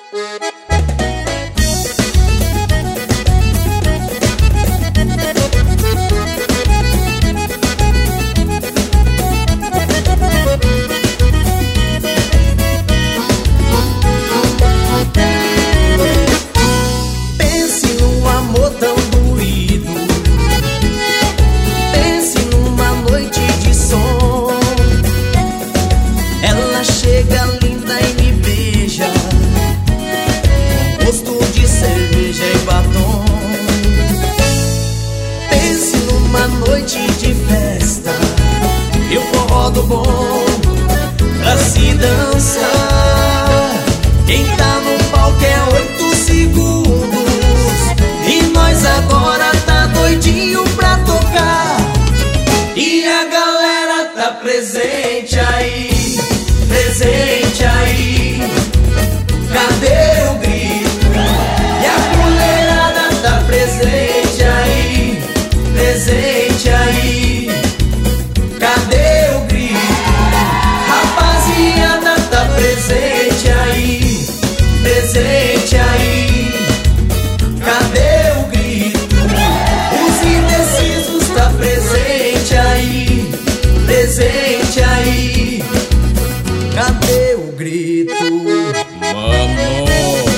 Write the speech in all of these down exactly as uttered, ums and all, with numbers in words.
Noite de festa e o forró do bom pra se dançar. Quem tá no palco é oito segundos e nós agora tá doidinho pra tocar. E a galera tá presente aí, presente aí. Cadê o grito? E a mulherada tá presente aí, presente aí. Cadê o grito? Rapaziada tá presente aí, presente aí. Cadê o grito? Os indecisos tá presente aí, presente aí. Cadê o grito? Mano,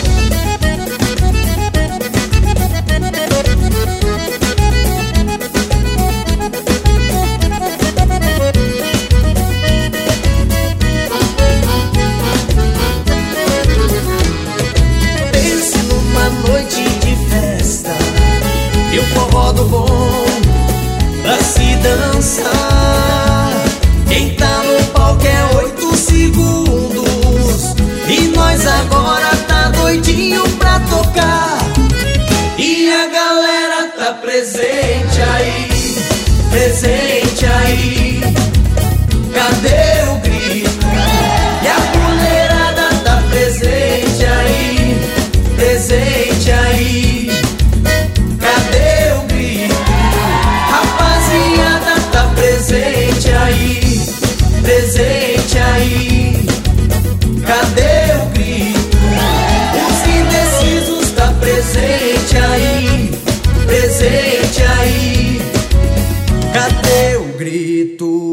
noite de festa e o forró do bom pra se dançar. Quem tá no palco é oito segundos e nós agora tá doidinho pra tocar. E a galera tá presente aí, presente aí. Cadê o grito? E a mulherada tá presente aí, presente aí. Cadê o grito? Rapaziada tá presente aí, presente aí. Cadê o grito? Os indecisos tá presente aí, presente aí. Cadê o grito?